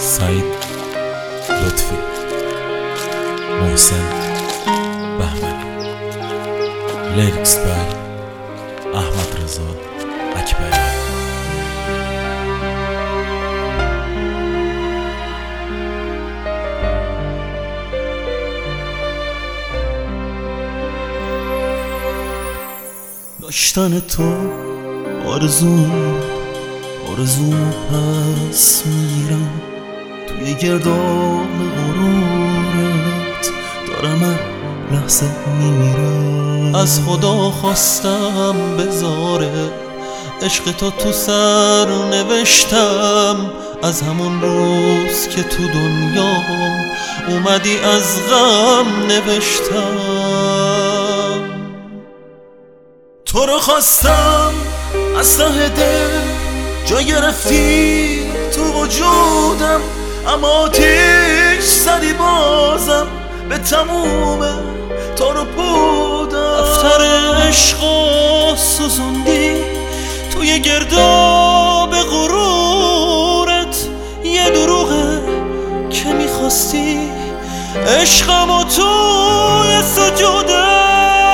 سعید لطفی، محسن بهمنی، لیریکس بر احمد رضا اکبری. داشتن تو آرزوم پس میرم توی گرداب غرورت، دارم هر لحظه میمیرم. از خدا خواستم بذاره عشق تو سر نوشتم، از همون روز که تو دنیام اومدی از غم نوشتم. تو رو خواستم از ته دل، جا گرفتی تو وجودم، اما آتیش زدی بازم به تموم تار و پودم. دفتر عشقو سوزوندی توی گرداب غرورت، یه دروغه که میخواستی عشقمو توی سجودت.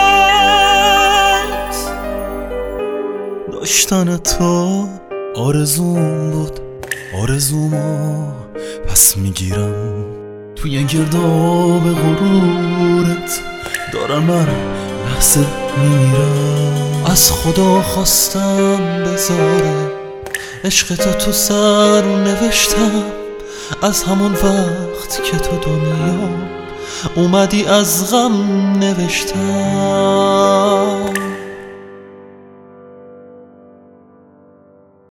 داشتن تو آرزوم بود، آرزومو پس میگیرم توی گرداب غرورت، دارم هر لحظه میمیرم. از خدا خواستم بذاره عشق تو سر نوشتم، از همون وقت که تو دنیا اومدی از غم نوشتم.